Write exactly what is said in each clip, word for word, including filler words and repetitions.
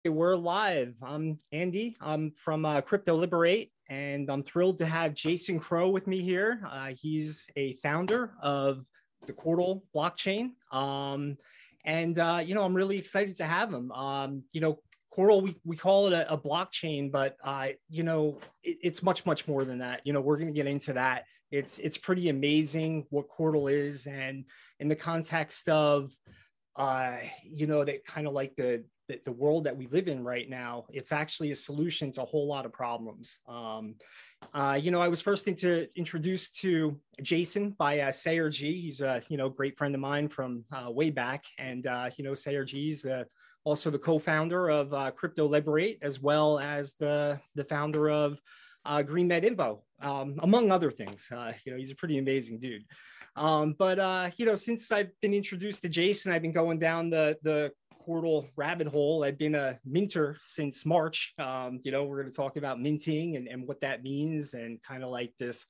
We're live. I'm Andy. I'm from uh, Crypto Liberate, and I'm thrilled to have Jason Crow with me here. Uh, he's a founder of the Quartal blockchain. Um, and, uh, you know, I'm really excited to have him. Um, you know, Quartal, we, we call it a, a blockchain, but, uh, you know, it, it's much, much more than that. You know, we're going to get into that. It's, it's pretty amazing what Quartal is. And in the context of, uh, you know, that kind of like the, the, the world that we live in right now, it's actually a solution to a whole lot of problems. Um, uh, you know, I was first to introduce to Jason by uh, Sayer G. He's a, you know, great friend of mine from uh, way back. And, uh, you know, Sayer G is uh, also the co-founder of uh, Crypto Liberate, as well as the, the founder of uh, GreenMed Info, um, among other things. Uh, you know, he's a pretty amazing dude. Um, but, uh, you know, since I've been introduced to Jason, I've been going down the, the Quartal rabbit hole. I've been a minter since March. Um, you know, we're going to talk about minting and, and what that means and kind of like this,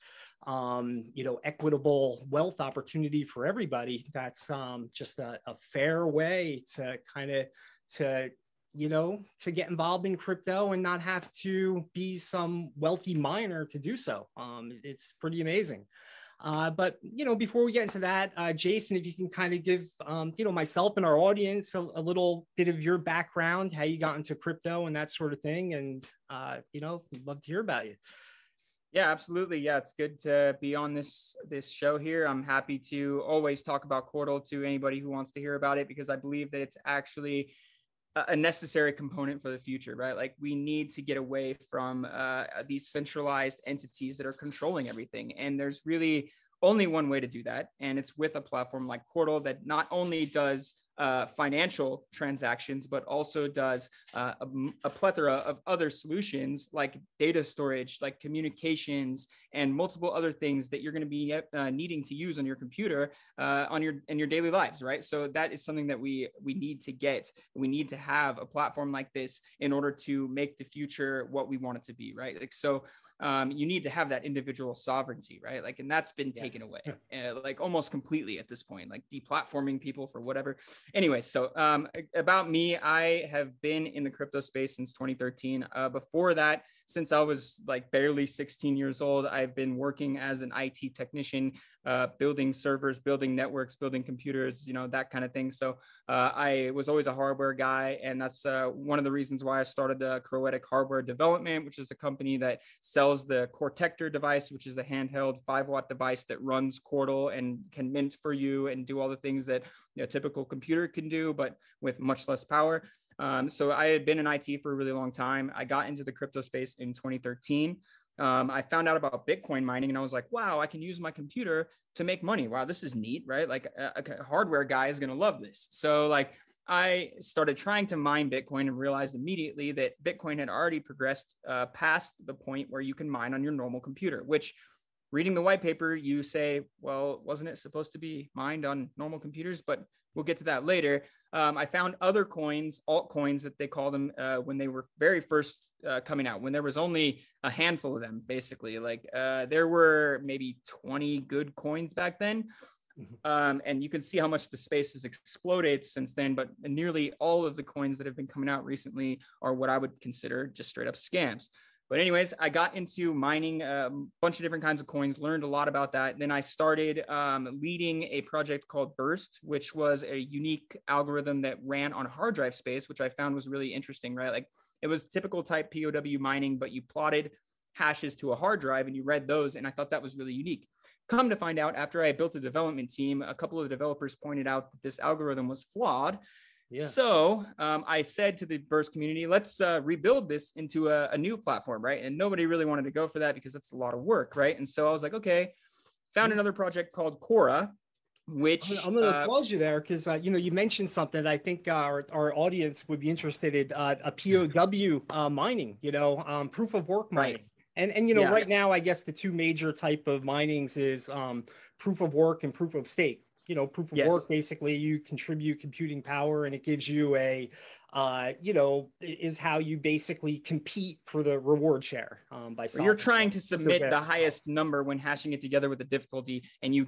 um, you know, equitable wealth opportunity for everybody. That's um, just a, a fair way to kind of, to, you know, to get involved in crypto and not have to be some wealthy miner to do so. Um, it's pretty amazing. Uh, but, you know, before we get into that, uh, Jason, if you can kind of give, um, you know, myself and our audience a, a little bit of your background, how you got into crypto and that sort of thing. And, uh, you know, we'd love to hear about you. Yeah, absolutely. Yeah, it's good to be on this this show here. I'm happy to always talk about Quartal to anybody who wants to hear about it, because I believe that it's actually a necessary component for the future, right? Like, we need to get away from uh, these centralized entities that are controlling everything. And there's really only one way to do that. And it's with a platform like Quartal that not only does uh, financial transactions, but also does uh, a, a plethora of other solutions like data storage, like communications, and multiple other things that you're going to be uh, needing to use on your computer uh, on your in your daily lives, right? So that is something that we we need to get. We need to have a platform like this in order to make the future what we want it to be, right? Like, so um, you need to have that individual sovereignty, right? Like, and that's been yes. taken away, uh, like almost completely at this point, like deplatforming people for whatever. Anyway, so um, about me, I have been in the crypto space since twenty thirteen. Uh, before that, since I was like barely sixteen years old, I've been working as an I T technician, uh, building servers, building networks, building computers, you know, that kind of thing. So uh, I was always a hardware guy. And that's uh, one of the reasons why I started the Croetic Hardware Development, which is a company that sells the Cortector device, which is a handheld five watt device that runs Quartal and can mint for you and do all the things that a typical computer can do, but with much less power. Um, so I had been in I T for a really long time. I got into the crypto space in twenty thirteen. Um, I found out about Bitcoin mining and I was like, wow, I can use my computer to make money. Wow, this is neat, right? Like a, a hardware guy is going to love this. So like I started trying to mine Bitcoin and realized immediately that Bitcoin had already progressed uh, past the point where you can mine on your normal computer, which, reading the white paper, you say, well, wasn't it supposed to be mined on normal computers? But we'll get to that later. Um, I found other coins, altcoins that they call them, uh, when they were very first uh, coming out, when there was only a handful of them, basically. Like uh, there were maybe twenty good coins back then. Um, and you can see how much the space has exploded since then. But nearly all of the coins that have been coming out recently are what I would consider just straight up scams. But anyways, I got into mining a bunch of different kinds of coins, learned a lot about that. Then I started um, leading a project called Burst, which was a unique algorithm that ran on hard drive space, which I found was really interesting, right? Like, it was typical type P O W mining, but you plotted hashes to a hard drive and you read those. And I thought that was really unique. Come to find out, after I built a development team, a couple of developers pointed out that this algorithm was flawed. Yeah. So um, I said to the Burst community, let's uh, rebuild this into a, a new platform, right? And nobody really wanted to go for that because it's a lot of work, right? And so I was like, okay, found another project called Quora, which I'm going to uh, applaud you there because, uh, you know, you mentioned something that I think uh, our, our audience would be interested in, uh, a P O W uh, mining, you know, um, proof of work mining. Right. And, and you know, yeah. right now, I guess the two major type of minings is um, proof of work and proof of stake. You know, proof of yes. work, basically you contribute computing power and it gives you a, uh, you know, is how you basically compete for the reward share um, by solving. You're trying to submit the highest number when hashing it together with the difficulty, and you get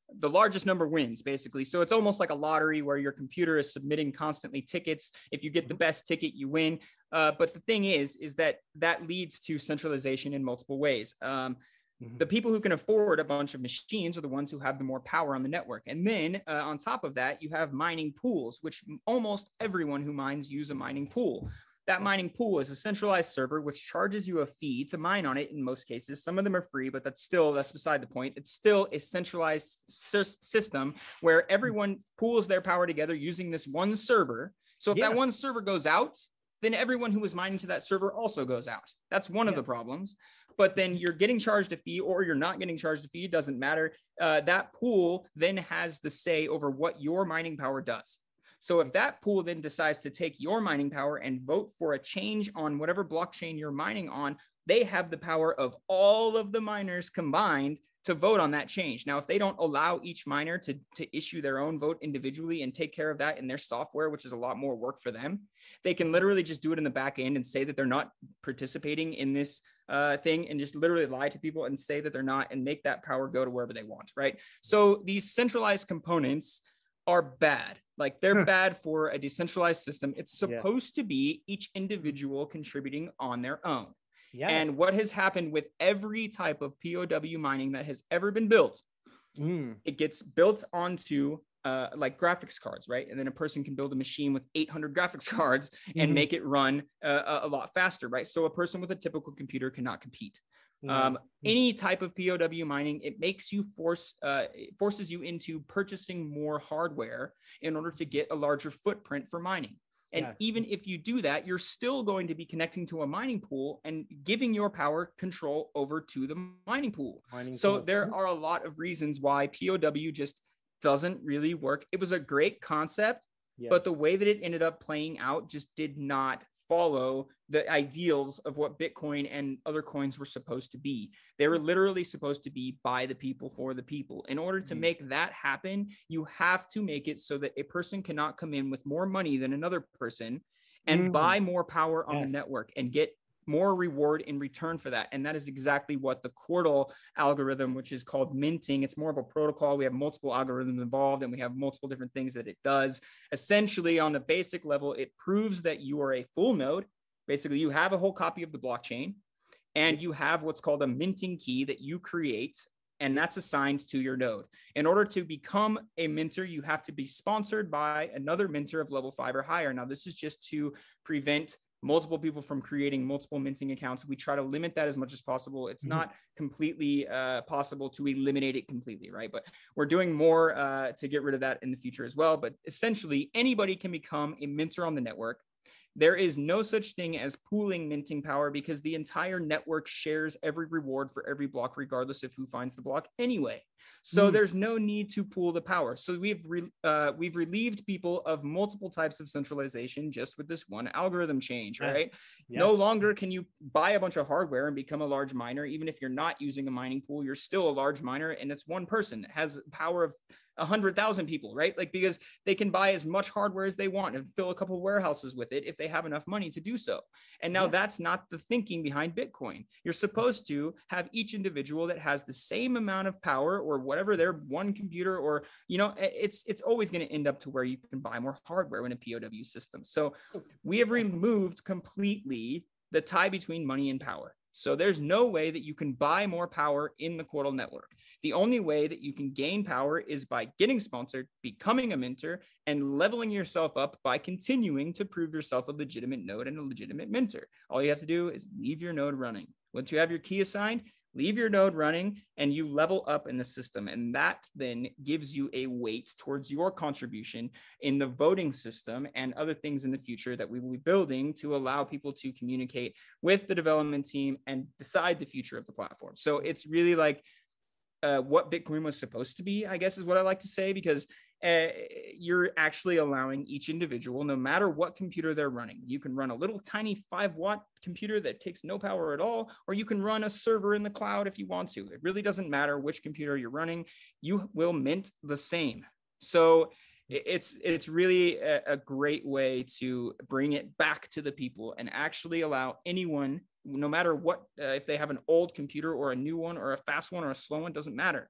the largest number wins, basically. So it's almost like a lottery where your computer is submitting constantly tickets. If you get the best ticket, you win. Uh, but the thing is, is that that leads to centralization in multiple ways. Um, The people who can afford a bunch of machines are the ones who have the more power on the network. And then uh, on top of that, you have mining pools, which almost everyone who mines use a mining pool. That mining pool is a centralized server, which charges you a fee to mine on it in most cases. Some of them are free, but that's still, that's beside the point. It's still a centralized system where everyone pools their power together using this one server. So if yeah. that one server goes out, then everyone who was mining to that server also goes out. That's one yeah. of the problems. But then you're getting charged a fee or you're not getting charged a fee, it doesn't matter. Uh, that pool then has the say over what your mining power does. So if that pool then decides to take your mining power and vote for a change on whatever blockchain you're mining on, they have the power of all of the miners combined to vote on that change. Now, if they don't allow each miner to, to issue their own vote individually and take care of that in their software, which is a lot more work for them, they can literally just do it in the back end and say that they're not participating in this uh, thing and just literally lie to people and say that they're not and make that power go to wherever they want, right? So these centralized components are bad. Like they're bad for a decentralized system. It's supposed yeah. to be each individual contributing on their own. Yes. And what has happened with every type of P O W mining that has ever been built, mm. it gets built onto uh, like graphics cards, right? And then a person can build a machine with eight hundred graphics cards and mm-hmm. make it run uh, a lot faster, right? So a person with a typical computer cannot compete. Mm-hmm. Um, any type of P O W mining, it makes you force, uh, it forces you into purchasing more hardware in order to get a larger footprint for mining. And yes. even if you do that, you're still going to be connecting to a mining pool and giving your power control over to the mining pool. Mining so pool. There are a lot of reasons why P O W just doesn't really work. It was a great concept, yeah. but the way that it ended up playing out just did not follow the ideals of what Bitcoin and other coins were supposed to be. They were literally supposed to be by the people for the people. In order to make that happen, you have to make it so that a person cannot come in with more money than another person and mm. buy more power on yes. the network and get more reward in return for that. And that is exactly what the Quordle algorithm, which is called minting. It's more of a protocol. We have multiple algorithms involved and we have multiple different things that it does. Essentially, on the basic level, it proves that you are a full node. Basically, you have a whole copy of the blockchain and you have what's called a minting key that you create, and that's assigned to your node. In order to become a minter, you have to be sponsored by another minter of level five or higher. Now, this is just to prevent multiple people from creating multiple minting accounts. We try to limit that as much as possible. It's mm-hmm. not completely uh, possible to eliminate it completely, right? But we're doing more uh, to get rid of that in the future as well. But essentially, anybody can become a minter on the network. There is no such thing as pooling minting power because the entire network shares every reward for every block, regardless of who finds the block anyway. So mm. there's no need to pool the power. So we've re- uh, we've relieved people of multiple types of centralization just with this one algorithm change, right? Yes. Yes. No longer can you buy a bunch of hardware and become a large miner. Even if you're not using a mining pool, you're still a large miner, and it's one person that has power of a hundred thousand people, right? Like, because they can buy as much hardware as they want and fill a couple of warehouses with it if they have enough money to do so. And now yeah. that's not the thinking behind Bitcoin. You're supposed to have each individual that has the same amount of power or whatever their one computer, or, you know, it's, it's always going to end up to where you can buy more hardware in a P O W system. So we have removed completely the tie between money and power. So there's no way that you can buy more power in the Quordle network. The only way that you can gain power is by getting sponsored, becoming a minter, and leveling yourself up by continuing to prove yourself a legitimate node and a legitimate minter. All you have to do is leave your node running. Once you have your key assigned, leave your node running and you level up in the system. And that then gives you a weight towards your contribution in the voting system and other things in the future that we will be building to allow people to communicate with the development team and decide the future of the platform. So it's really like uh, what Bitcoin was supposed to be, I guess is what I like to say, because uh, you're actually allowing each individual, no matter what computer they're running. You can run a little tiny five watt computer that takes no power at all, or you can run a server in the cloud if you want to. It really doesn't matter which computer you're running. You will mint the same. So it's it's really a, a great way to bring it back to the people and actually allow anyone, no matter what, uh, if they have an old computer or a new one or a fast one or a slow one, doesn't matter.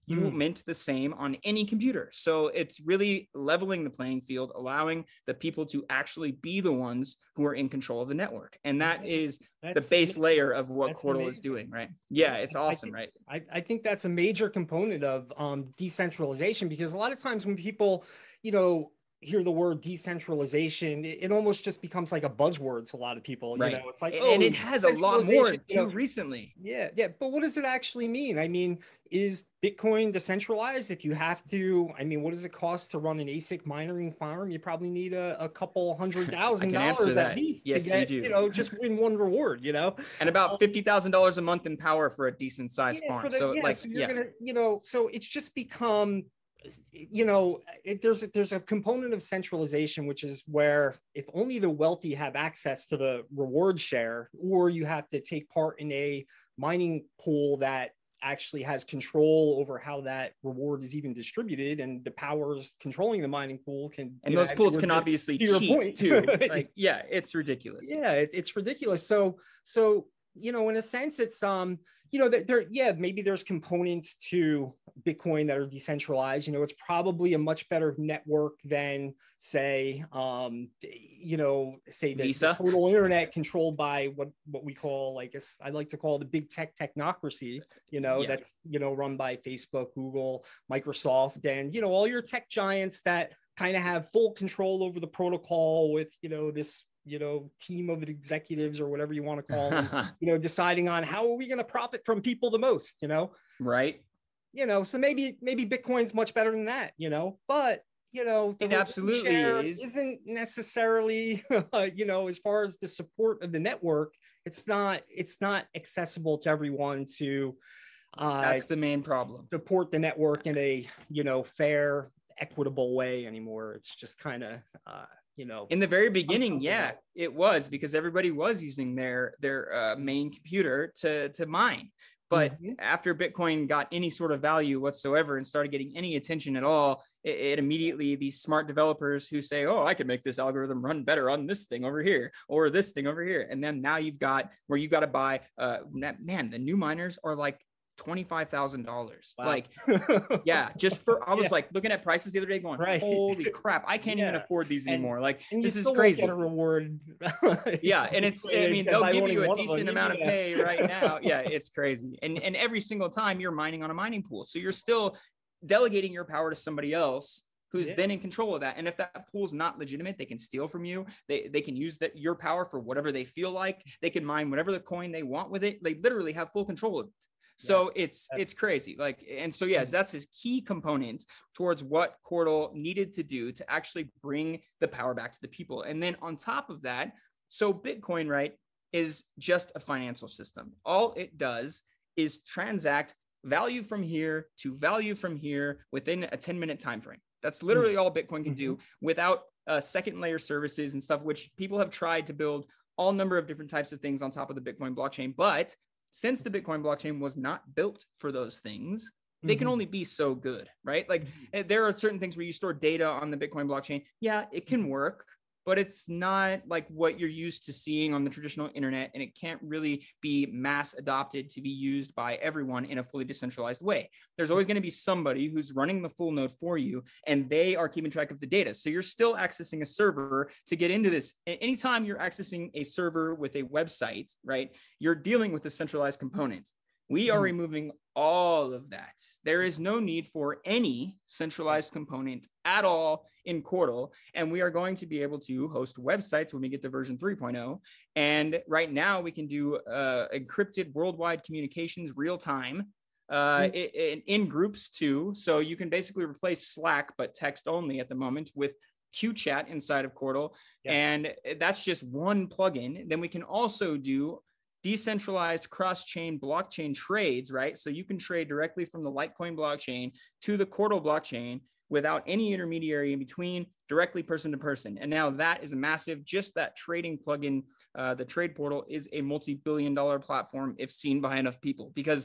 you Mm. mint the same on any computer. So it's really leveling the playing field, allowing the people to actually be the ones who are in control of the network. And that Yeah, is that's the base amazing. layer of what That's Quartal is amazing. doing, right? Yeah, it's I awesome, think, right? I, I think that's a major component of um, decentralization, because a lot of times when people, you know, hear the word decentralization, it, it almost just becomes like a buzzword to a lot of people. You know, Right. it's like, And, and oh, it has a lot more decentralization, you too know. recently. Yeah, yeah. But what does it actually mean? I mean, is Bitcoin decentralized? If you have to, I mean, what does it cost to run an A S I C mining farm? You probably need a, a couple hundred I thousand can answer dollars at that. least to Yes, you get, do. you know, just win one reward, you know? And about Um, fifty thousand dollars a month in power for a decent sized yeah, for farm. the So yeah, like, so you're yeah, gonna, you know, so it's just become, you know, it, there's a, there's a component of centralization, which is where if only the wealthy have access to the reward share, or you have to take part in a mining pool that actually has control over how that reward is even distributed, and the powers controlling the mining pool can, and you know, those pools with can this, obviously to your cheat point. too. Like, yeah, it's ridiculous. Yeah, it, it's ridiculous. So, so you know, in a sense, it's um, you know, that there, yeah, maybe there's components to Bitcoin that are decentralized. You know, it's probably a much better network than, say, um, you know, say the, the Visa. total internet controlled by what what we call, like, I like to call the big tech technocracy. You know, Yeah. that's, you know, run by Facebook, Google, Microsoft, and, you know, all your tech giants that kind of have full control over the protocol with, you know, this, you know, team of executives or whatever you want to call them, you know, deciding on how are we going to profit from people the most, you know? Right. You know, so maybe, maybe Bitcoin's much better than that, you know, but, you know, the It absolutely share is. isn't necessarily, you know, as far as the support of the network, it's not, it's not accessible to everyone to, uh, That's the main problem. support the network in a, you know, fair, equitable way anymore. It's just kind of, uh, you know, In the very beginning, something yeah, else. it was, because everybody was using their their uh, main computer to to mine. But Mhm. after Bitcoin got any sort of value whatsoever and started getting any attention at all, it, it immediately, these smart developers who say, oh, I can make this algorithm run better on this thing over here or this thing over here. And then now you've got where you got to buy, uh, man, the new miners are like twenty-five thousand dollars. Wow. Like, yeah, just for, I was Yeah. like looking at prices the other day going, Right. holy crap, I can't even Yeah. afford these And- anymore. Like, And you this is still won't crazy. get a reward. Yeah, and it's, I mean, they'll by give owning you a one of them. decent amount of Yeah. pay right now. Yeah, it's crazy. And and every single time you're mining on a mining pool. So you're still delegating your power to somebody else who's Yeah. then in control of that. And if that pool's not legitimate, they can steal from you. They they can use that your power for whatever they feel like. They can mine whatever the coin they want with it. They literally have full control of it. So yeah, it's it's crazy. Like, and so yes, that's his key component towards what Quartal needed to do to actually bring the power back to the people. And then on top of that, so Bitcoin, right, is just a financial system. All it does is transact value from here to value from here within a ten minute time frame. That's literally all Bitcoin can do without uh, second layer services and stuff, which people have tried to build all number of different types of things on top of the Bitcoin blockchain. But since the Bitcoin blockchain was not built for those things, they can only be so good, right? Like, there are certain things where you store data on the Bitcoin blockchain. Yeah, it can work, but it's not like what you're used to seeing on the traditional internet, and it can't really be mass adopted to be used by everyone in a fully decentralized way. There's always going to be somebody who's running the full node for you, and they are keeping track of the data. So you're still accessing a server to get into this. Anytime you're accessing a server with a website, right, you're dealing with a centralized component. We are removing all of that. There is no need for any centralized component at all in Quartal. And we are going to be able to host websites when we get to version three point oh. And right now we can do uh, encrypted worldwide communications real time uh, in, in groups too. So you can basically replace Slack, but text only at the moment, with Q Chat inside of Quartal. Yes. And that's just one plugin. Then we can also do decentralized cross-chain blockchain trades, right? So you can trade directly from the Litecoin blockchain to the Quartal blockchain without any intermediary in between, directly person to person. And now that is a massive, just that trading plugin, uh, the trade portal is a multi-billion dollar platform if seen by enough people, because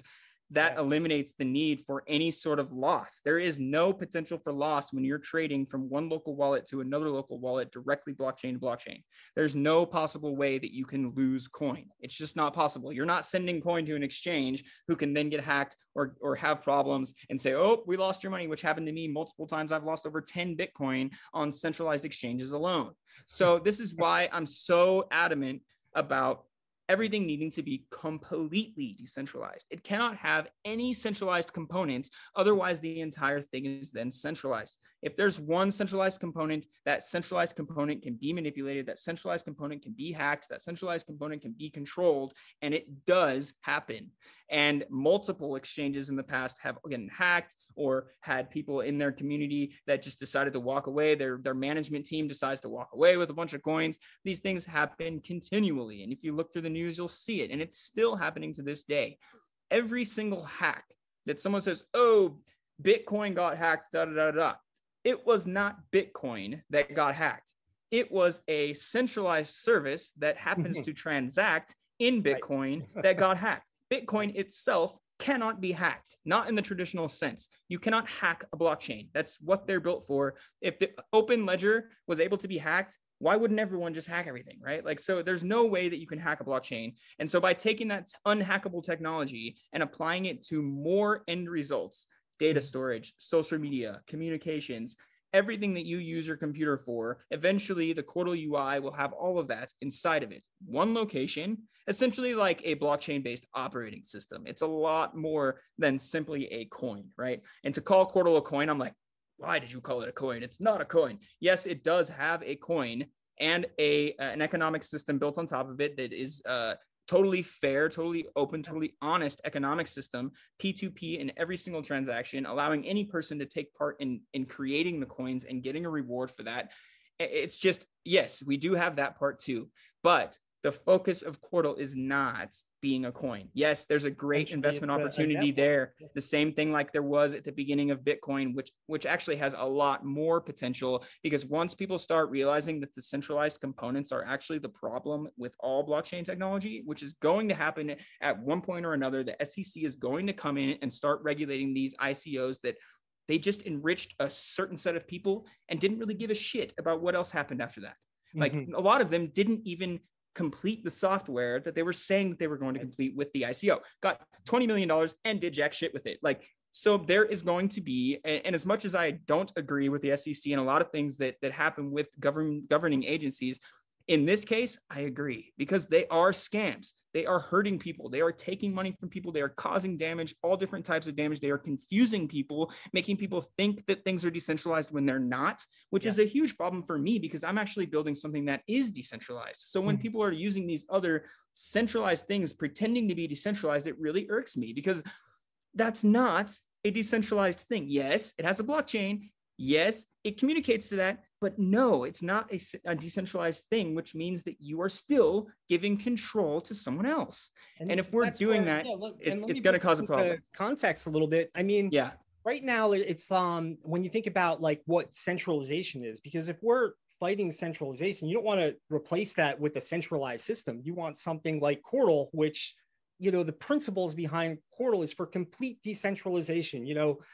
that Yeah. eliminates the need for any sort of loss. There is no potential for loss when you're trading from one local wallet to another local wallet directly blockchain to blockchain. There's no possible way that you can lose coin. It's just not possible. You're not sending coin to an exchange who can then get hacked or, or have problems and say, oh, we lost your money, which happened to me multiple times. I've lost over ten Bitcoin on centralized exchanges alone. So this is why I'm so adamant about everything needing to be completely decentralized. It cannot have any centralized components. Otherwise, the entire thing is then centralized. If there's one centralized component, that centralized component can be manipulated, that centralized component can be hacked, that centralized component can be controlled, and it does happen. And multiple exchanges in the past have gotten hacked or had people in their community that just decided to walk away. Their, their management team decides to walk away with a bunch of coins. These things happen continually. And if you look through the news, you'll see it. And it's still happening to this day. Every single hack that someone says, oh, Bitcoin got hacked, da, da, da, da. It was not Bitcoin that got hacked. It was a centralized service that happens to transact in Bitcoin that got hacked. Bitcoin itself cannot be hacked, not in the traditional sense. You cannot hack a blockchain. That's what they're built for. If the open ledger was able to be hacked, why wouldn't everyone just hack everything, right? Like, so there's no way that you can hack a blockchain. And so by taking that unhackable technology and applying it to more end results, data storage, social media, communications, everything that you use your computer for, eventually the Quartal U I will have all of that inside of it. One location, essentially like a blockchain-based operating system. It's a lot more than simply a coin, right? And to call Quartal a coin, I'm like, why did you call it a coin? It's not a coin. Yes, it does have a coin and a an economic system built on top of it that is uh, totally fair, totally open, totally honest economic system, P two P in every single transaction, allowing any person to take part in, in creating the coins and getting a reward for that. It's just, yes, we do have that part too, but the focus of Quartal is not being a coin. Yes, there's a great actually, investment opportunity there. The same thing like there was at the beginning of Bitcoin, which, which actually has a lot more potential, because once people start realizing that the centralized components are actually the problem with all blockchain technology, which is going to happen at one point or another, the S E C is going to come in and start regulating these I C Os that they just enriched a certain set of people and didn't really give a shit about what else happened after that. Like mm-hmm. a lot of them didn't even complete the software that they were saying that they were going to complete with the I C O, got twenty million dollars and did jack shit with it. Like, so there is going to be, and, and as much as I don't agree with the S E C and a lot of things that, that happen with govern, governing agencies, in this case, I agree, because they are scams. They are hurting people. They are taking money from people. They are causing damage, all different types of damage. They are confusing people, making people think that things are decentralized when they're not, which yeah. is a huge problem for me because I'm actually building something that is decentralized. So when mm. people are using these other centralized things, pretending to be decentralized, it really irks me because that's not a decentralized thing. Yes, it has a blockchain. Yes, it communicates to that. But no, it's not a, a decentralized thing, which means that you are still giving control to someone else. And, and if we're doing where, that, yeah, look, it's, it's going to cause a problem. Context a little bit. I mean, yeah, right now it's um when you think about like what centralization is, because if we're fighting centralization, you don't want to replace that with a centralized system. You want something like Quartal, which, you know, the principles behind Quartal is for complete decentralization. You know,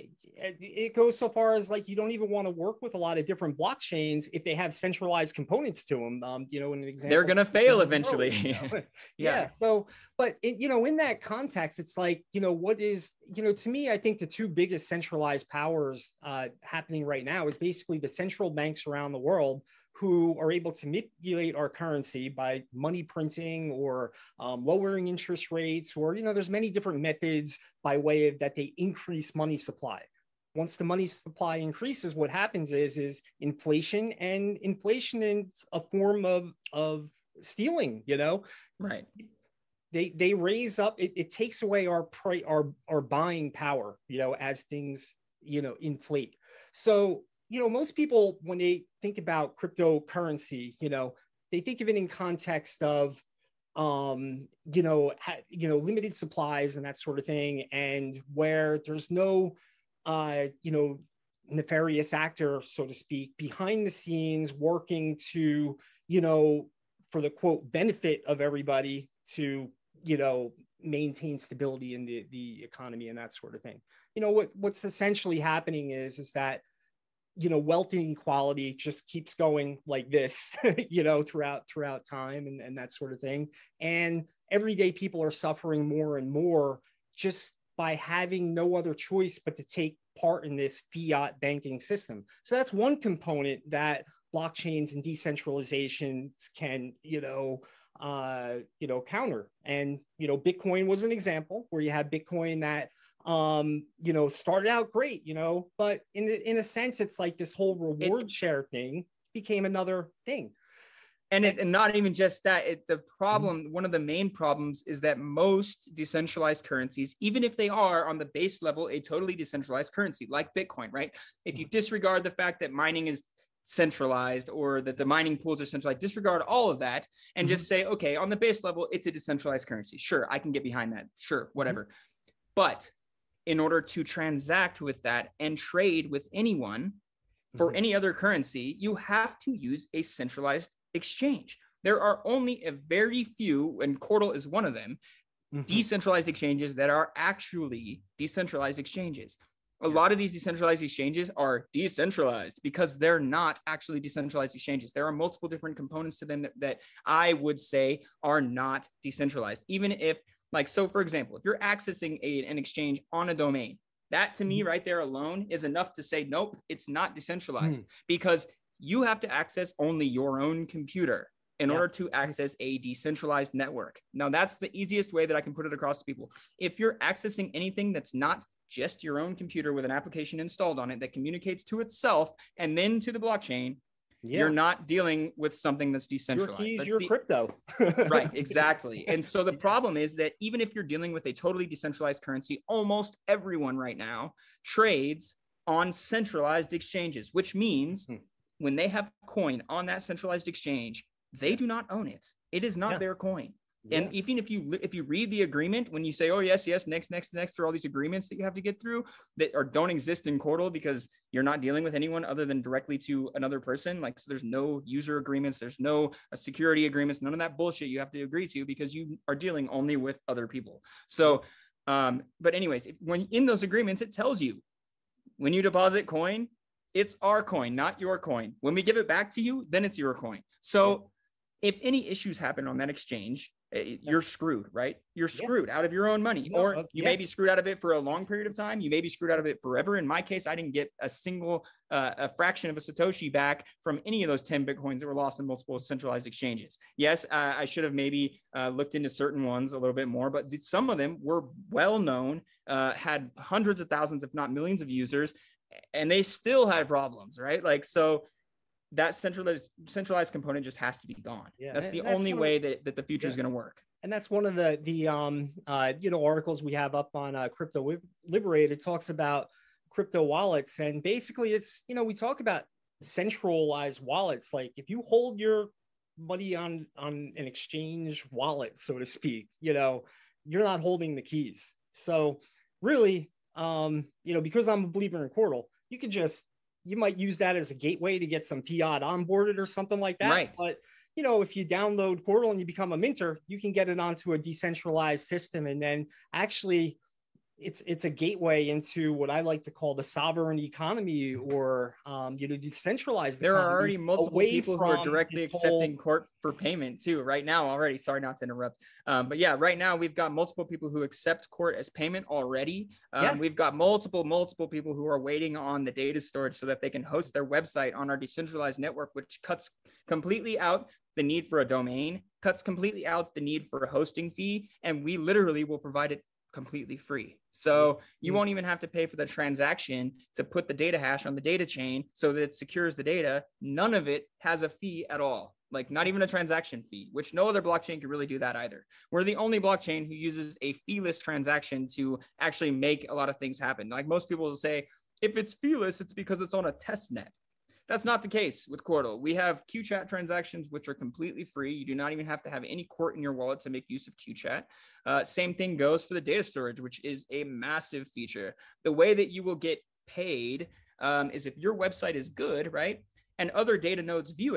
it goes so far as like you don't even want to work with a lot of different blockchains if they have centralized components to them. Um, you know, an example, they're gonna fail eventually. You know? yeah. yeah. So, but it, you know, in that context, it's like, you know, what is, you know, to me, I think the two biggest centralized powers uh, happening right now is basically the central banks around the world who are able to manipulate our currency by money printing or um, lowering interest rates, or, you know, there's many different methods by way of that they increase money supply. Once the money supply increases, what happens is, is inflation, and inflation is a form of, of stealing, you know? Right. They, they raise up, it, it takes away our, pri- our, our buying power, you know, as things, you know, inflate. So, you know, most people, when they think about cryptocurrency, you know, they think of it in context of, um, you know, ha- you know, limited supplies and that sort of thing, and where there's no, uh, you know, nefarious actor, so to speak, behind the scenes working to, you know, for the quote benefit of everybody to, you know, maintain stability in the, the economy and that sort of thing. You know, what, what's essentially happening is, is that, you know, wealth inequality just keeps going like this, you know, throughout, throughout time and, and that sort of thing. And everyday people are suffering more and more just by having no other choice but to take part in this fiat banking system. So that's one component that blockchains and decentralizations can, you know, uh, you know, counter. And, you know, Bitcoin was an example where you have Bitcoin that, um, you know, started out great, you know, but in, in a sense, it's like this whole reward it, share thing became another thing. And, it, and not even just that, it, the problem, mm-hmm. one of the main problems is that most decentralized currencies, even if they are on the base level, a totally decentralized currency like Bitcoin, right? If you disregard the fact that mining is centralized or that the mining pools are centralized, disregard all of that and mm-hmm. just say, okay, on the base level, it's a decentralized currency. Sure, I can get behind that. Sure, whatever. Mm-hmm. But in order to transact with that and trade with anyone for mm-hmm. any other currency, you have to use a centralized exchange. There are only a very few, and Quartle is one of them, mm-hmm. decentralized exchanges that are actually decentralized exchanges. A yeah. lot of these decentralized exchanges are decentralized because they're not actually decentralized exchanges. There are multiple different components to them that, that I would say are not decentralized. Even if, like, so for example, if you're accessing a, an exchange on a domain, that to me right there alone is enough to say, nope, it's not decentralized mm. because you have to access only your own computer in yes. order to access a decentralized network. Now, that's the easiest way that I can put it across to people. If you're accessing anything that's not just your own computer with an application installed on it that communicates to itself and then to the blockchain, yeah. you're not dealing with something that's decentralized. Your keys, that's your the, crypto. Right, exactly. And so the problem is that even if you're dealing with a totally decentralized currency, almost everyone right now trades on centralized exchanges, which means hmm. when they have coin on that centralized exchange, they do not own it. It is not yeah. their coin. Yeah. And even if you if you read the agreement, when you say, oh, yes, yes, next, next, next, through all these agreements that you have to get through that or don't exist in Quartle because you're not dealing with anyone other than directly to another person. Like, so there's no user agreements, there's no uh, security agreements, none of that bullshit you have to agree to because you are dealing only with other people. So, um, but anyways, if, when in those agreements, it tells you when you deposit coin, it's our coin, not your coin. When we give it back to you, then it's your coin. So if any issues happen on that exchange, you're screwed, right? You're screwed yeah. out of your own money, no, or you yeah. may be screwed out of it for a long period of time. You may be screwed out of it forever. In my case, I didn't get a single, uh, a fraction of a Satoshi back from any of those ten Bitcoins that were lost in multiple centralized exchanges. Yes, uh, I should have maybe uh, looked into certain ones a little bit more, but some of them were well known, uh, had hundreds of thousands, if not millions of users, and they still had problems, right? Like, so that centralized centralized component just has to be gone. Yeah, that's the that's only way of, that, that the future yeah. is going to work. And that's one of the the um uh you know articles we have up on uh, Crypto Liberate. It talks about crypto wallets, and basically it's you know we talk about centralized wallets. Like if you hold your money on on an exchange wallet, so to speak, you know you're not holding the keys. So really, um you know because I'm a believer in Quartle, you could just you might use that as a gateway to get some fiat onboarded or something like that. Right. But, you know, if you download Quartle and you become a minter, you can get it onto a decentralized system. And then actually it's, it's a gateway into what I like to call the sovereign economy or, um, you know, decentralized. There are already multiple people who are directly accepting whole... court for payment too right now already. Sorry not to interrupt. Um, but yeah, right now we've got multiple people who accept court as payment already. Um, yes. We've got multiple, multiple people who are waiting on the data storage so that they can host their website on our decentralized network, which cuts completely out the need for a domain, cuts completely out the need for a hosting fee. And we literally will provide it completely free. So you won't even have to pay for the transaction to put the data hash on the data chain so that it secures the data. None of it has a fee at all. Like not even a transaction fee, which no other blockchain can really do that either. We're the only blockchain who uses a feeless transaction to actually make a lot of things happen. Like most people will say, if it's feeless, it's because it's on a test net. That's not the case with Quartle. We have QChat transactions, which are completely free. You do not even have to have any court in your wallet to make use of QChat. Uh, same thing goes for the data storage, which is a massive feature. The way that you will get paid um, is if your website is good, right? And other data nodes view it,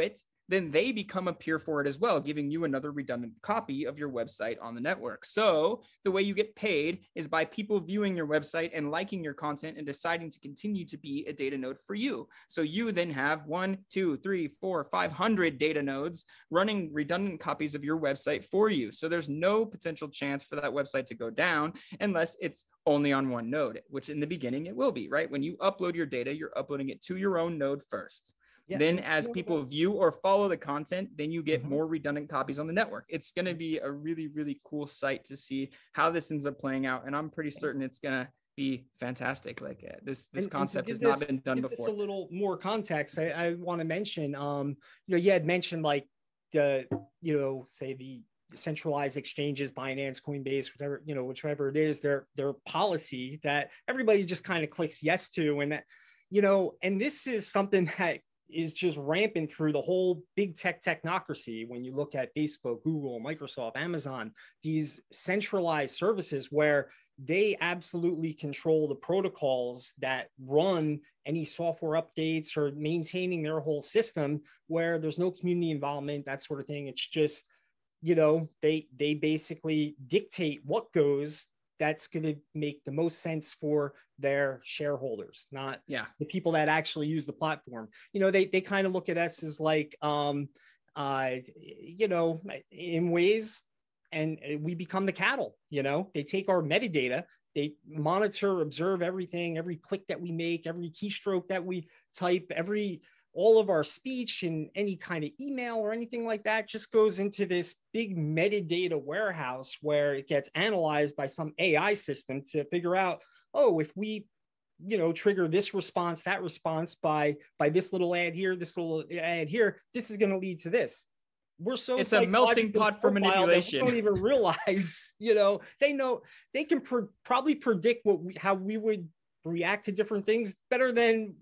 then they become a peer for it as well, giving you another redundant copy of your website on the network. So the way you get paid is by people viewing your website and liking your content and deciding to continue to be a data node for you. So you then have one, two, three, four, five hundred data nodes running redundant copies of your website for you. So there's no potential chance for that website to go down unless it's only on one node, which in the beginning it will be, right? When you upload your data, you're uploading it to your own node first. Yeah. Then as people view or follow the content, then you get mm-hmm. more redundant copies on the network. It's going to be a really, really cool site to see how this ends up playing out. And I'm pretty certain it's going to be fantastic. Like uh, this, this and, concept and has this, not been done before. Just a little more context. I, I want to mention, um, you know, you had mentioned like the, you know, say the centralized exchanges, Binance, Coinbase, whatever, you know, whichever it is, their, their policy that everybody just kind of clicks yes to. And that, you know, and this is something that is just rampant through the whole big tech technocracy. When you look at Facebook, Google, Microsoft, Amazon, these centralized services where they absolutely control the protocols that run any software updates or maintaining their whole system, where there's no community involvement, that sort of thing. It's just, you know, they, they basically dictate what goes. That's going to make the most sense for their shareholders, not yeah. the people that actually use the platform. You know, they they kind of look at us as like, um, uh, you know, in ways, and we become the cattle. You know, they take our metadata, they monitor, observe everything, every click that we make, every keystroke that we type, every all of our speech and any kind of email or anything like that just goes into this big metadata warehouse where it gets analyzed by some A I system to figure out, oh, if we, you know, trigger this response, that response by, by this little ad here, this little ad here, this is going to lead to this. We're so it's a melting pot for manipulation. We don't even realize, you know, they know they can pr- probably predict what we, how we would react to different things better than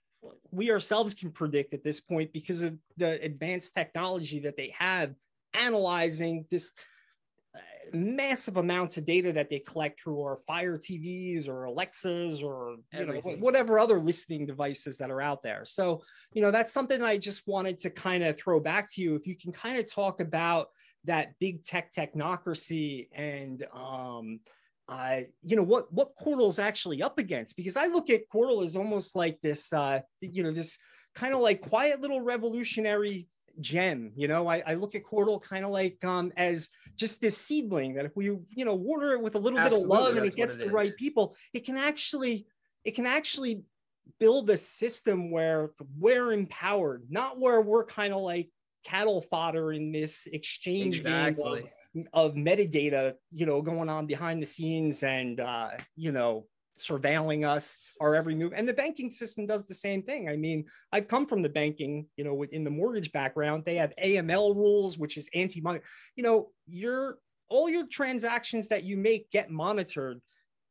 we ourselves can predict at this point, because of the advanced technology that they have analyzing this massive amounts of data that they collect through our Fire T Vs or Alexas or you know, whatever other listening devices that are out there. So, you know, that's something I just wanted to kind of throw back to you. If you can kind of talk about that big tech technocracy and, um, Uh, you know, what, what Quartle's actually up against, because I look at Quartle as almost like this, uh, you know, this kind of like quiet little revolutionary gem. You know, I, I look at Quartle kind of like um, as just this seedling that if we, you know, water it with a little Absolutely, bit of love and it gets it the is. right people, it can actually, it can actually build a system where we're empowered, not where we're kind of like cattle fodder in this exchange exactly. game of, of metadata, you know, going on behind the scenes and, uh, you know, surveilling us, our every move. And the banking system does the same thing. I mean, I've come from the banking, you know, within the mortgage background, they have A M L rules, which is anti-money, you know, your, all your transactions that you make get monitored.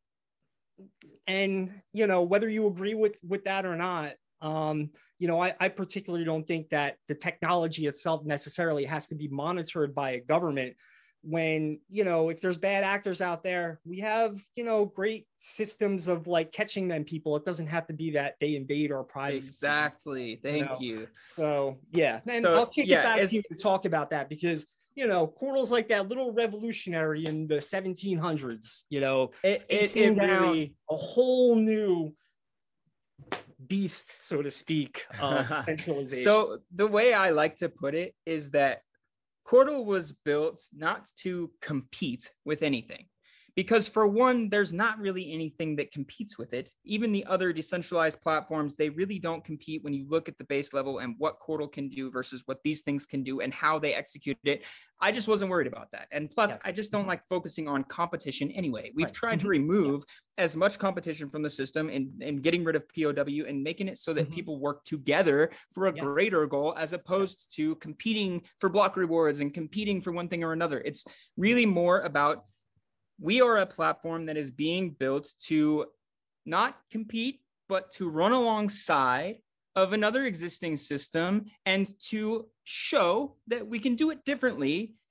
And, you know, whether you agree with, with that or not, um, you know, I, I particularly don't think that the technology itself necessarily has to be monitored by a government. When, you know, if there's bad actors out there, we have, you know, great systems of like catching them people. It doesn't have to be that they invade our privacy. Exactly. Thank you. Know? you. So, yeah. And so, I'll kick yeah, it back to you to talk about that, because, you know, Quartle's like that little revolutionary in the seventeen hundreds, you know, it, it, it really a whole new beast, so to speak, of centralization. So the way I like to put it is that Quartle was built not to compete with anything, because for one, there's not really anything that competes with it. Even the other decentralized platforms, they really don't compete when you look at the base level and what Quartle can do versus what these things can do and how they execute it. I just wasn't worried about that. And plus, yeah. I just don't like focusing on competition anyway. We've right. tried mm-hmm. to remove yeah. as much competition from the system and, and getting rid of P O W and making it so that mm-hmm. people work together for a yeah. greater goal, as opposed yeah. to competing for block rewards and competing for one thing or another. It's really more about, we are a platform that is being built to not compete, but to run alongside of another existing system and to show that we can do it differently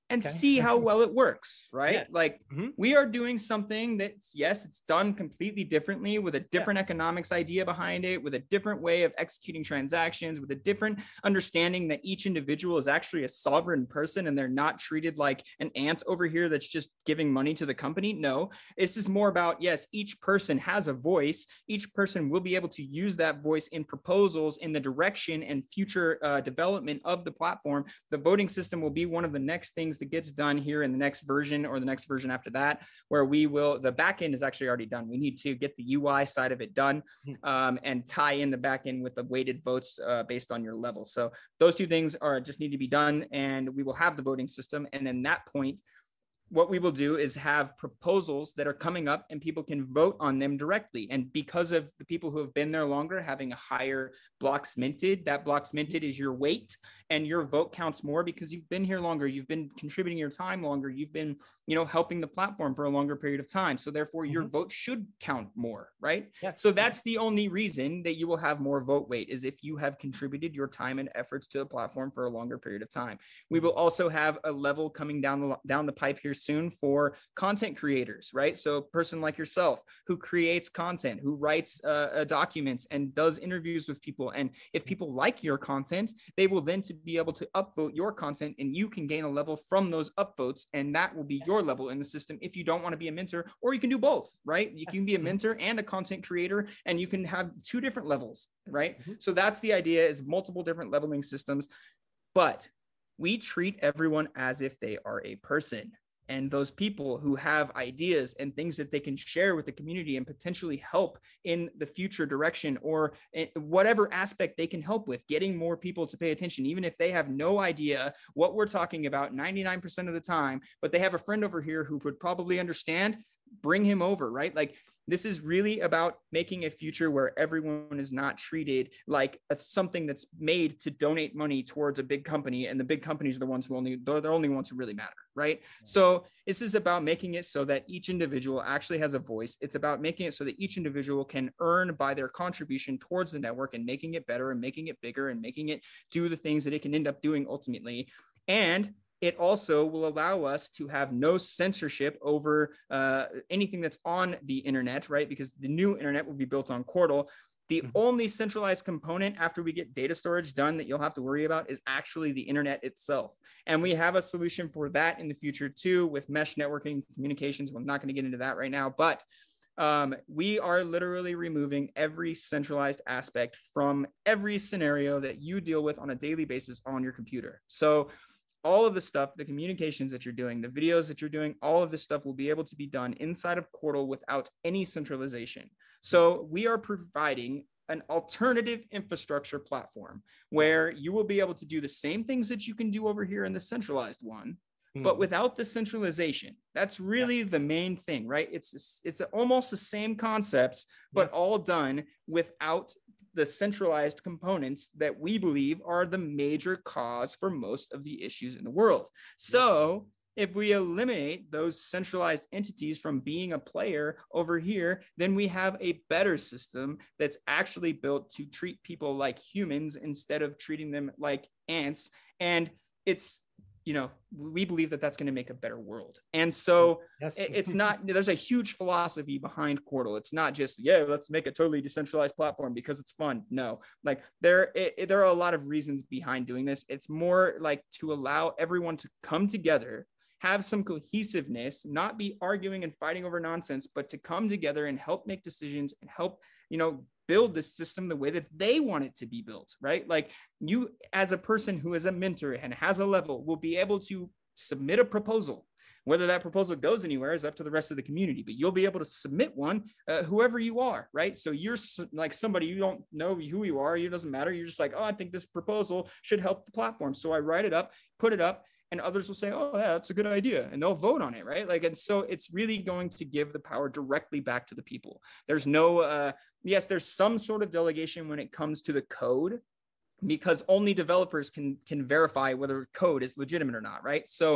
and Okay. see how well it works, right? Yes. Like Mhm. we are doing something that's, yes, it's done completely differently with a different Yeah. economics idea behind it, with a different way of executing transactions, with a different understanding that each individual is actually a sovereign person and they're not treated like an ant over here that's just giving money to the company. No, this is more about, yes, each person has a voice. Each person will be able to use that voice in proposals in the direction and future uh, development of the platform. The voting system will be one of the next things that gets done here in the next version or the next version after that, where we will, the backend is actually already done. We need to get the U I side of it done um, and tie in the backend with the weighted votes uh, based on your level. So those two things are just need to be done, and we will have the voting system. And then that point, what we will do is have proposals that are coming up and people can vote on them directly. And because of the people who have been there longer having a higher blocks minted, that blocks minted is your weight, and your vote counts more because you've been here longer, you've been contributing your time longer, you've been, you know, helping the platform for a longer period of time. So therefore your Mhm. vote should count more, right? Yes. So that's the only reason that you will have more vote weight, is if you have contributed your time and efforts to the platform for a longer period of time. We will also have a level coming down the down the pipe here soon for content creators, right? So a person like yourself who creates content, who writes uh, uh, documents and does interviews with people. And if people like your content, they will then to be able to upvote your content, and you can gain a level from those upvotes. And that will be your level in the system if you don't want to be a mentor, or you can do both, right? You can be a mentor and a content creator, and you can have two different levels, right? Mm-hmm. So that's the idea, is multiple different leveling systems. But we treat everyone as if they are a person. And those people who have ideas and things that they can share with the community and potentially help in the future direction, or whatever aspect they can help with, getting more people to pay attention, even if they have no idea what we're talking about ninety-nine percent of the time, but they have a friend over here who would probably understand, bring him over, right? Like, this is really about making a future where everyone is not treated like a, something that's made to donate money towards a big company, and the big companies are the ones who only, they're the only ones who really matter, right? So this is about making it so that each individual actually has a voice. It's about making it so that each individual can earn by their contribution towards the network, and making it better and making it bigger and making it do the things that it can end up doing ultimately. And it also will allow us to have no censorship over uh, anything that's on the internet, right? Because the new internet will be built on Quartl. The mm-hmm. only centralized component after we get data storage done that you'll have to worry about is actually the internet itself. And we have a solution for that in the future too, with mesh networking communications. Well, I'm not going to get into that right now, but um, we are literally removing every centralized aspect from every scenario that you deal with on a daily basis on your computer. So all of the stuff, the communications that you're doing, the videos that you're doing, all of this stuff will be able to be done inside of Quartl without any centralization. So we are providing an alternative infrastructure platform where you will be able to do the same things that you can do over here in the centralized one, mm-hmm. but without the centralization. That's really yeah. the main thing, right? It's, it's almost the same concepts, but yes. all done without the centralized components that we believe are the major cause for most of the issues in the world. So if we eliminate those centralized entities from being a player over here, then we have a better system that's actually built to treat people like humans instead of treating them like ants. And it's, you know, we believe that that's going to make a better world. And so yes. it's not, there's a huge philosophy behind Quartl. It's not just, yeah, let's make a totally decentralized platform because it's fun. No, like there, it, there are a lot of reasons behind doing this. It's more like to allow everyone to come together, have some cohesiveness, not be arguing and fighting over nonsense, but to come together and help make decisions and help, you know, build this system the way that they want it to be built, right? Like you as a person who is a mentor and has a level will be able to submit a proposal. Whether that proposal goes anywhere is up to the rest of the community, but you'll be able to submit one, uh, whoever you are, right? So you're like somebody, you don't know who you are, it doesn't matter. You're just like, oh, I think this proposal should help the platform. So I write it up, put it up, and others will say, oh, yeah, that's a good idea. And they'll vote on it, right? Like, and so it's really going to give the power directly back to the people. There's no, uh, yes, there's some sort of delegation when it comes to the code, because only developers can, can verify whether code is legitimate or not, right? So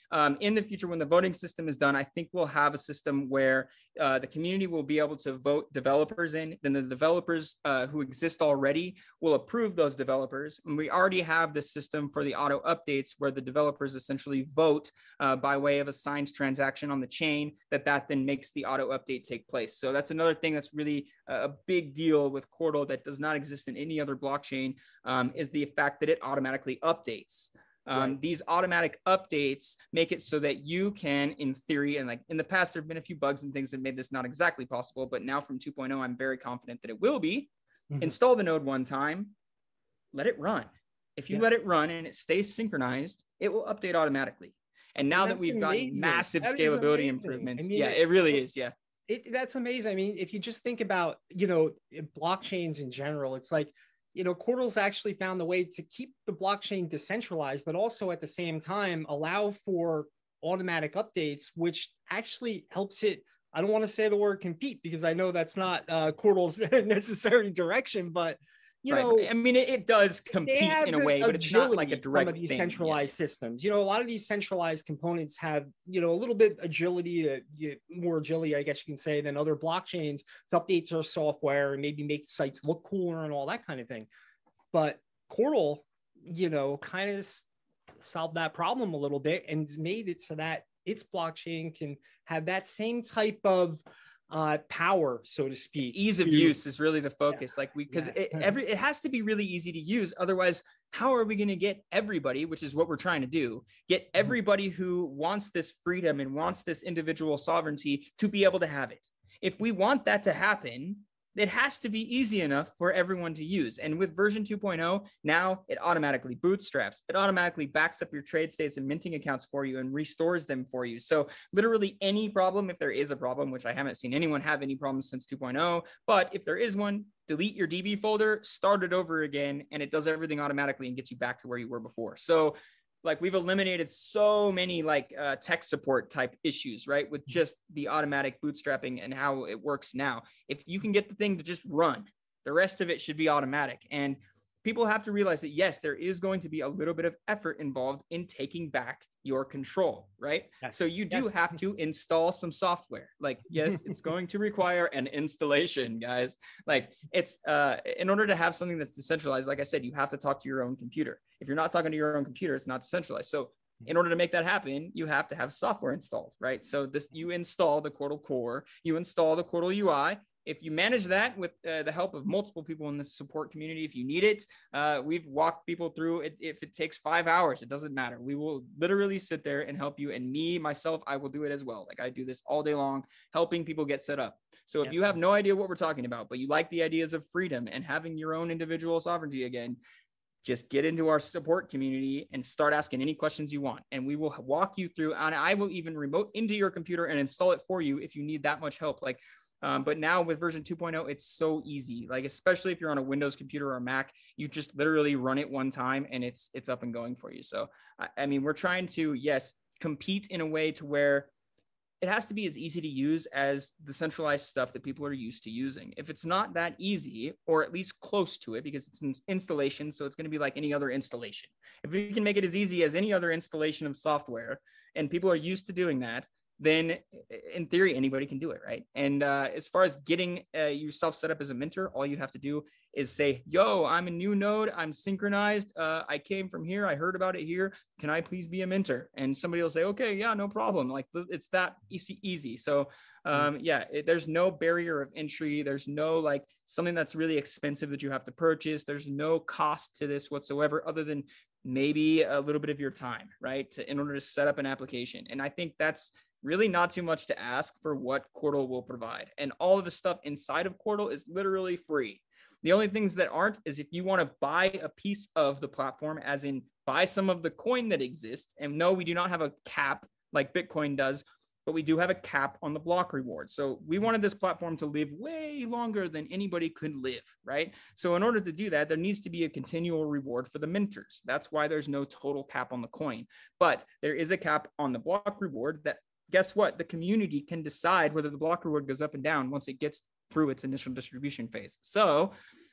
um, in the future, when the voting system is done, I think we'll have a system where uh, the community will be able to vote developers in. Then the developers uh, who exist already will approve those developers. And we already have this system for the auto updates where the developers essentially vote uh, by way of a signed transaction on the chain that that then makes the auto update take place. So that's another thing that's really a big deal with Quartal that does not exist in any other blockchain, um, is the fact that it automatically updates. Um, right. These automatic updates make it so that you can, in theory, and like in the past, there have been a few bugs and things that made this not exactly possible, but now from two point oh, I'm very confident that it will be. Mm-hmm. Install the node one time, let it run. If you yes. let it run and it stays synchronized, it will update automatically. And now and that we've amazing. gotten massive that scalability improvements, I mean, yeah, it really is. Yeah. It, that's amazing. I mean, if you just think about, you know, blockchains in general, it's like, you know, Quartal's actually found a way to keep the blockchain decentralized, but also at the same time allow for automatic updates, which actually helps it. I don't want to say the word compete because I know that's not uh, Quartal's necessary direction, but you right. know, I mean, it, it does compete in a way, but it's not like a direct some of these thing. centralized yeah. systems. You know, a lot of these centralized components have, you know, a little bit agility, uh, you, more agility, I guess you can say, than other blockchains to update their software and maybe make sites look cooler and all that kind of thing. But Quartal, you know, kind of solved that problem a little bit and made it so that its blockchain can have that same type of uh power, so to speak. It's ease of use is really the focus. Yeah. Like we, because yeah. it every it has to be really easy to use. Otherwise, how are we going to get everybody, which is what we're trying to do, get everybody who wants this freedom and wants this individual sovereignty to be able to have it? If we want that to happen, it has to be easy enough for everyone to use. And with version two point oh, now it automatically bootstraps. It automatically backs up your trade states and minting accounts for you and restores them for you. So literally any problem, if there is a problem, which I haven't seen anyone have any problems since two point oh, but if there is one, delete your D B folder, start it over again, and it does everything automatically and gets you back to where you were before. So like we've eliminated so many like uh, tech support type issues, right? With just the automatic bootstrapping and how it works now. If you can get the thing to just run, the rest of it should be automatic. And people have to realize that, yes, there is going to be a little bit of effort involved in taking back your control, right? Yes. So you do yes. have to install some software. Like, yes, it's going to require an installation, guys. Like it's, uh, in order to have something that's decentralized, like I said, you have to talk to your own computer. If you're not talking to your own computer, it's not decentralized. So in order to make that happen, you have to have software installed, right? So this, you install the Quartal core, you install the Quartal U I. If you manage that with uh, the help of multiple people in the support community, if you need it, uh, we've walked people through it. If it takes five hours, it doesn't matter. We will literally sit there and help you. And me, myself, I will do it as well. Like I do this all day long, helping people get set up. So if yes. you have no idea what we're talking about, but you like the ideas of freedom and having your own individual sovereignty again, just get into our support community and start asking any questions you want. And we will walk you through, and I will even remote into your computer and install it for you if you need that much help. Like, Um, but now with version two point oh, it's so easy. Like, especially if you're on a Windows computer or a Mac, you just literally run it one time and it's, it's up and going for you. So, I, I mean, we're trying to, yes, compete in a way to where it has to be as easy to use as the centralized stuff that people are used to using. If it's not that easy, or at least close to it, because it's an installation, so it's going to be like any other installation. If we can make it as easy as any other installation of software and people are used to doing that, then in theory, anybody can do it, right? And uh, as far as getting uh, yourself set up as a minter, all you have to do is say, yo, I'm a new node, I'm synchronized, uh, I came from here, I heard about it here, can I please be a minter? And somebody will say, okay, yeah, no problem. Like, it's that easy, easy. So um, yeah, it, there's no barrier of entry. There's no like something that's really expensive that you have to purchase. There's no cost to this whatsoever, other than maybe a little bit of your time, right? To, in order to set up an application. And I think that's really not too much to ask for what Quartal will provide. And all of the stuff inside of Quartal is literally free. The only things that aren't is if you want to buy a piece of the platform, as in buy some of the coin that exists. And no, we do not have a cap like Bitcoin does, but we do have a cap on the block reward. So we wanted this platform to live way longer than anybody could live, right? So in order to do that, there needs to be a continual reward for the minters. That's why there's no total cap on the coin. But there is a cap on the block reward that, guess what? The community can decide whether the block reward goes up and down once it gets through its initial distribution phase. So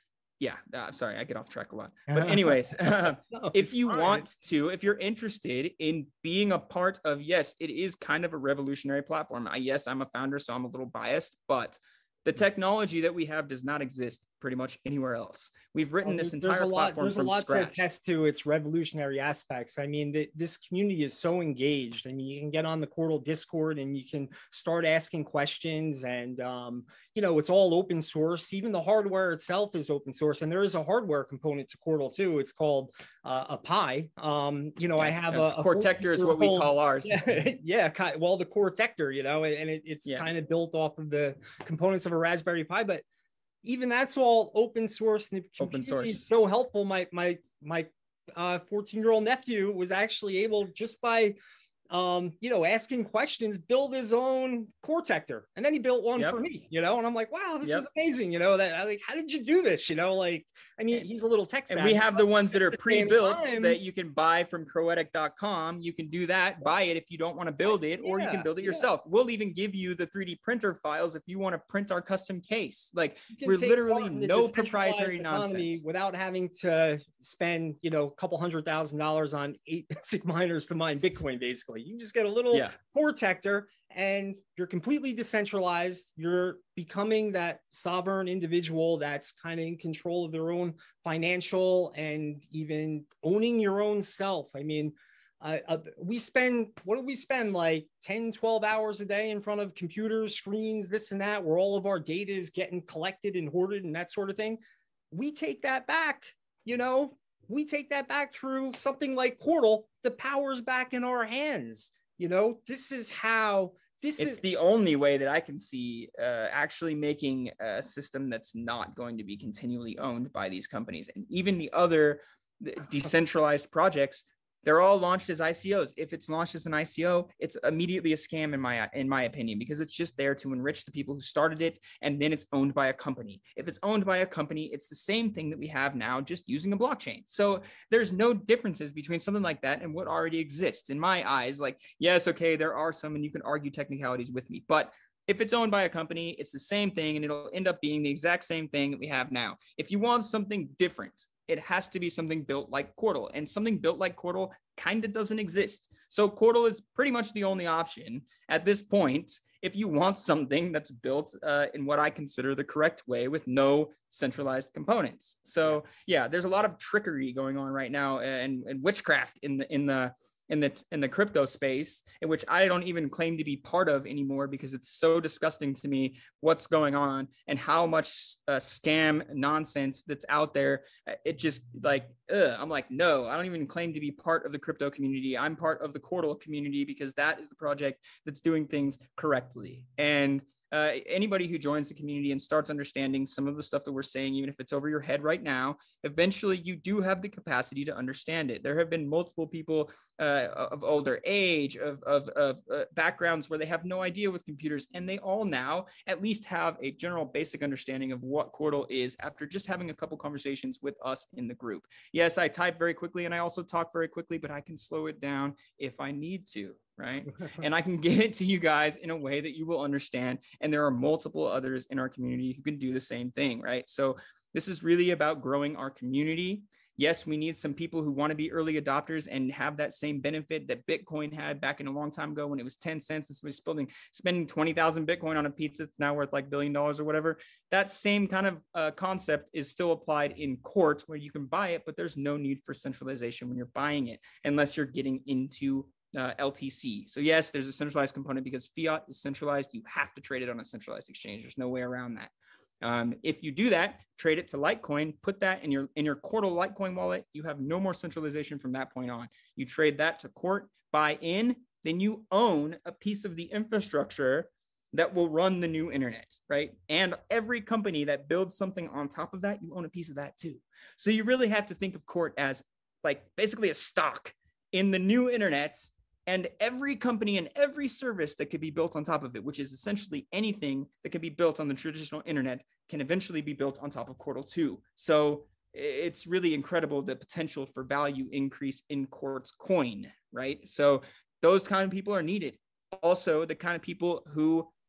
yeah, uh, sorry, I get off track a lot. But anyways, uh, no, if you fine. want to, if you're interested in being a part of, yes, it is kind of a revolutionary platform. I, yes, I'm a founder, so I'm a little biased, but the technology that we have does not exist pretty much anywhere else. We've written well, this entire there's a lot, platform there's from a lot scratch. to attest to its revolutionary aspects. I mean, the, this community is so engaged. I mean, you can get on the Quartl Discord and you can start asking questions, and um, you know, it's all open source. Even the hardware itself is open source, and there is a hardware component to Quartl too. It's called uh, a Pi. Um, you know, yeah, I have a, a Cortector is what we call ours. Yeah, yeah, well, the Cortector, you know, and it, it's yeah. kind of built off of the components of a Raspberry Pi, but even that's all open source, and the open source is so helpful. My my my uh, fourteen year old nephew was actually able, just by um, you know, asking questions, build his own Cortector, and then he built one yep. for me. You know, and I'm like, wow, this yep. is amazing. You know, that I like, how did you do this? You know, like, I mean, he's a little tech savvy. And we have the ones that are pre-built that you can buy from croetic dot com. You can do that, buy it if you don't want to build it, or yeah, you can build it yourself. Yeah. We'll even give you the three D printer files if you want to print our custom case. Like, we're literally no proprietary nonsense without having to spend, you know, a couple hundred thousand dollars on eight ASIC miners to mine Bitcoin. Basically, you just get a little yeah. Cortector, and you're completely decentralized. You're becoming that sovereign individual that's kind of in control of their own financial and even owning your own self. I mean, uh, uh, we spend, what do we spend, like ten, twelve hours a day in front of computers, screens, this and that, where all of our data is getting collected and hoarded and that sort of thing. We take that back, you know, we take that back through something like Quartl. The power's back in our hands. You know, this is how This it's is the only way that I can see uh, actually making a system that's not going to be continually owned by these companies. And even the other decentralized projects, they're all launched as I C Os. If it's launched as an I C O, it's immediately a scam in my in my opinion, because it's just there to enrich the people who started it, and then it's owned by a company. If it's owned by a company, it's the same thing that we have now, just using a blockchain. So there's no differences between something like that and what already exists in my eyes. Like, yes, okay, there are some, and you can argue technicalities with me, but if it's owned by a company, it's the same thing, and it'll end up being the exact same thing that we have now. If you want something different, it has to be something built like Quartl, and something built like Quartl kind of doesn't exist. So Quartl is pretty much the only option at this point if you want something that's built uh, in what I consider the correct way with no centralized components. So yeah, there's a lot of trickery going on right now, and, and witchcraft in the in the in the in the crypto space, in which I don't even claim to be part of anymore, because it's so disgusting to me what's going on and how much uh, scam nonsense that's out there. It just like, ugh, I'm like, no, I don't even claim to be part of the crypto community. I'm part of the Quartl community, because that is the project that's doing things correctly. And Uh, anybody who joins the community and starts understanding some of the stuff that we're saying, even if it's over your head right now, eventually you do have the capacity to understand it. There have been multiple people uh, of older age, of, of, of uh, backgrounds where they have no idea with computers, and they all now at least have a general basic understanding of what Quartl is after just having a couple conversations with us in the group. Yes, I type very quickly and I also talk very quickly, but I can slow it down if I need to. Right. And I can get it to you guys in a way that you will understand. And there are multiple others in our community who can do the same thing. Right. So this is really about growing our community. Yes, we need some people who want to be early adopters and have that same benefit that Bitcoin had back in a long time ago when it was ten cents and somebody's spending, spending twenty thousand Bitcoin on a pizza that's now worth like billion dollars or whatever. That same kind of uh, concept is still applied in court, where you can buy it, but there's no need for centralization when you're buying it, unless you're getting into Uh, L T C. So yes, there's a centralized component because fiat is centralized. You have to trade it on a centralized exchange. There's no way around that. Um, if you do that, trade it to Litecoin, put that in your in your Quartl Litecoin wallet. You have no more centralization from that point on. You trade that to Court, buy in, then you own a piece of the infrastructure that will run the new internet, right? And every company that builds something on top of that, you own a piece of that too. So you really have to think of Court as like basically a stock in the new internet. And every company and every service that could be built on top of it, which is essentially anything that can be built on the traditional internet, can eventually be built on top of Quartl too. So it's really incredible, the potential for value increase in Quartz coin, right? So those kind of people are needed. Also, the kind of people who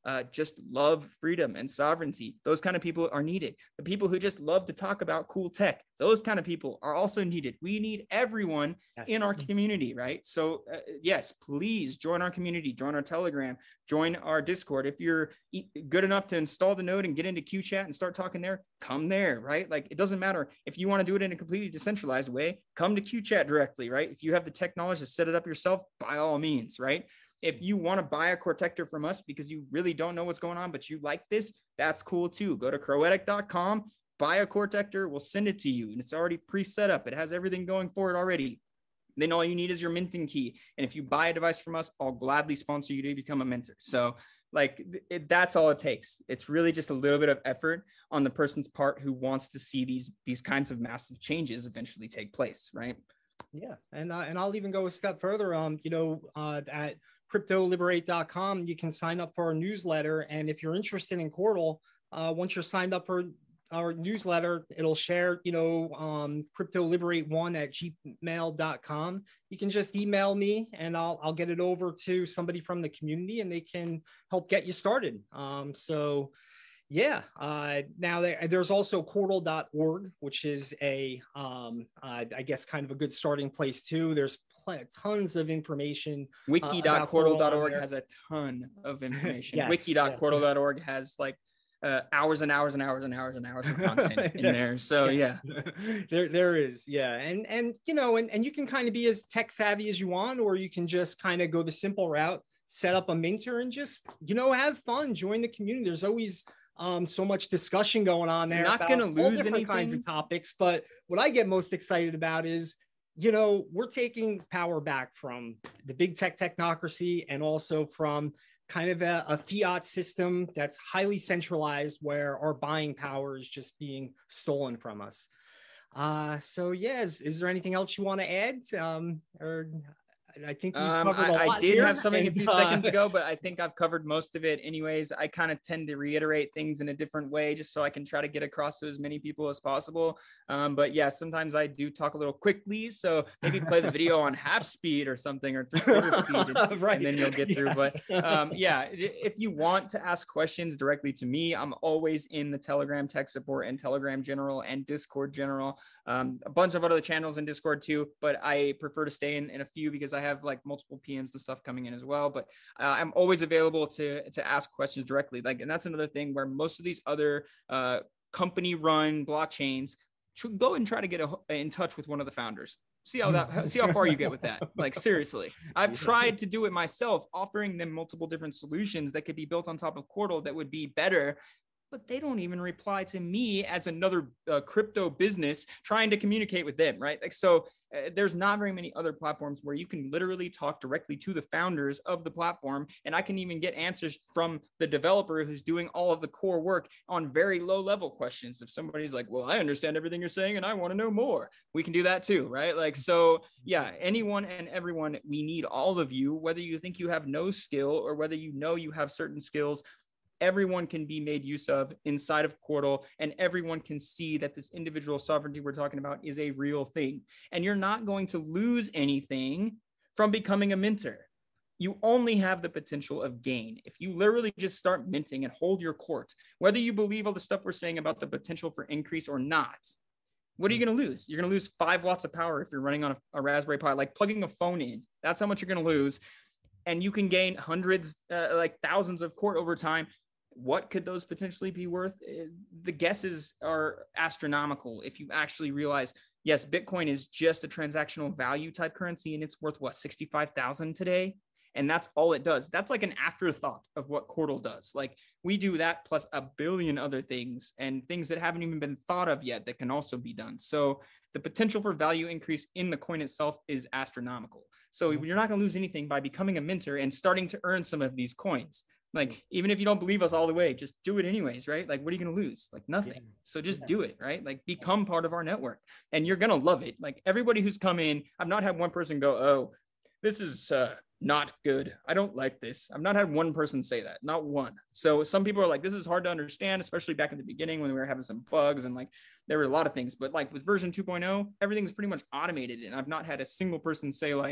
uh, just love freedom and sovereignty. Those kind of people are needed. The people who just love to talk about cool tech, those kind of people are also needed. We need everyone yes. in our community, right? So uh, yes, please join our community, join our Telegram, join our Discord. If you're good enough to install the node and get into Q Chat and start talking there, come there, right? Like it doesn't matter if you want to do it in a completely decentralized way, come to Q Chat directly, right? If you have the technology to set it up yourself, by all means, right? If you want to buy a Cortector from us because you really don't know what's going on, but you like this, that's cool too. Go to croetic dot com, buy a Cortector, we'll send it to you. And it's already pre-set up. It has everything going for it already. Then all you need is your minting key. And if you buy a device from us, I'll gladly sponsor you to become a minter. So like it, that's all it takes. It's really just a little bit of effort on the person's part who wants to see these, these kinds of massive changes eventually take place, right? Yeah. And, uh, and I'll even go a step further. Um, you know, uh, at crypto liberate dot com, you can sign up for our newsletter. And if you're interested in Quartal, uh, once you're signed up for our newsletter, it'll share, you know, um, crypto liberate one at gmail dot com. You can just email me and I'll, I'll get it over to somebody from the community and they can help get you started. Um, so yeah, uh, now there, there's also quartal dot org, which is a, um, uh, I guess, kind of a good starting place too. There's plenty, tons of information. wiki dot quartal dot org uh, has a ton of information. yes, wiki dot quartal dot org yeah. has like uh, hours and hours and hours and hours and hours of content in there. So yes. yeah, there there is. Yeah, and and you know, and and you can kind of be as tech savvy as you want, or you can just kind of go the simple route, set up a minter, and just you know have fun, join the community. There's always um so much discussion going on there. You're not going to lose any kinds of topics, but what I get most excited about is, you know, we're taking power back from the big tech technocracy and also from kind of a, a fiat system that's highly centralized where our buying power is just being stolen from us. Uh so yeah, is, is there anything else you want to add? Um or I think we've um, covered a I, lot I did here. have something and, a few uh, seconds ago, but I think I've covered most of it anyways. I kind of tend to reiterate things in a different way just so I can try to get across to as many people as possible. Um, but yeah, sometimes I do talk a little quickly. So maybe play the video on half speed or something or three quarter speed and, right. and then you'll get through. Yes. But um, yeah, if you want to ask questions directly to me, I'm always in the Telegram tech support and Telegram general and Discord general. Um, a bunch of other channels in Discord too, but I prefer to stay in, in a few because I have like multiple P Ms and stuff coming in as well. But uh, I'm always available to, to ask questions directly. Like, and that's another thing where most of these other uh, company run blockchains should go and try to get a, in touch with one of the founders. See how that, see how far you get with that. Like, seriously, I've tried to do it myself, offering them multiple different solutions that could be built on top of Quartal that would be better, but they don't even reply to me as another uh, crypto business trying to communicate with them, right? Like, so uh, there's not very many other platforms where you can literally talk directly to the founders of the platform. And I can even get answers from the developer who's doing all of the core work on very low level questions. If somebody's like, well, I understand everything you're saying and I want to know more, we can do that too, right? Like, so yeah, anyone and everyone, we need all of you, whether you think you have no skill or whether you know you have certain skills. Everyone can be made use of inside of Quartal, and everyone can see that this individual sovereignty we're talking about is a real thing. And you're not going to lose anything from becoming a minter. You only have the potential of gain. If you literally just start minting and hold your court, whether you believe all the stuff we're saying about the potential for increase or not, what are you going to lose? You're going to lose five watts of power if you're running on a, a Raspberry Pi, like plugging a phone in. That's how much you're going to lose. And you can gain hundreds, uh, like thousands of court over time. What could those potentially be worth? The guesses are astronomical. If you actually realize, yes, Bitcoin is just a transactional value type currency and it's worth what, sixty-five thousand today? And that's all it does. That's like an afterthought of what Quartal does. Like we do that plus a billion other things and things that haven't even been thought of yet that can also be done. So the potential for value increase in the coin itself is astronomical. So you're not going to lose anything by becoming a minter and starting to earn some of these coins. Like, even if you don't believe us all the way, just do it anyways, right? Like, what are you going to lose? Like nothing. Yeah. So just yeah. do it, right? Like become part of our network and you're going to love it. Like everybody who's come in, I've not had one person go, oh, this is uh, not good. I don't like this. I've not had one person say that, not one. So some people are like, this is hard to understand, especially back in the beginning when we were having some bugs and like, there were a lot of things, but like with version two point oh, everything's pretty much automated. And I've not had a single person say like,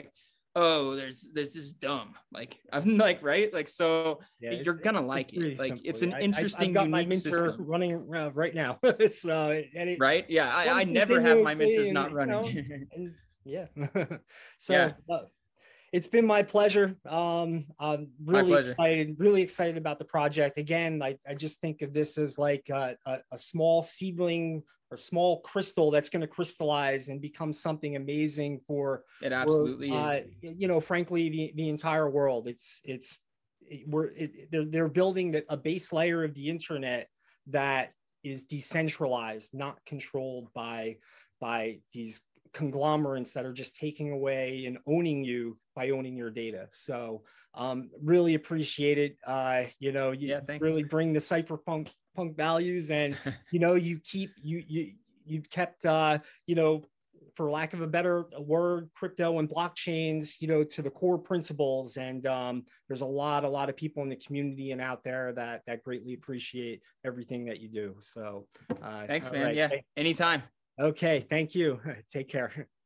oh, there's there's this dumb, like I'm like, right, like, so Yeah, you're it's, gonna it's, like it's it, pretty like simple. it's an I, I, I've interesting, got my unique Minter system, running uh, right now. so and it right? Yeah, I, I runs never have my continuously, Minters and not you know, running. and yeah. Yeah, so uh, it's been my pleasure. Um, I'm my really pleasure. excited, really excited about the project. Again, I, I just think of this as like a, a, a small seedling or small crystal that's going to crystallize and become something amazing for, It for absolutely uh, is. you know, frankly, the, the entire world. It's, it's, it, we're, it, they're, they're building the, a base layer of the internet that is decentralized, not controlled by, by these conglomerates that are just taking away and owning you by owning your data. So um, really appreciate it. Uh, you know, you Yeah, thanks. really bring the cypherpunk punk values, and you know, you keep you you you've kept uh, you know, for lack of a better word, crypto and blockchains, you know, to the core principles. And um, there's a lot, a lot of people in the community and out there that that greatly appreciate everything that you do. So, uh, Thanks, all man. right. Yeah, anytime. Okay, thank you. Take care.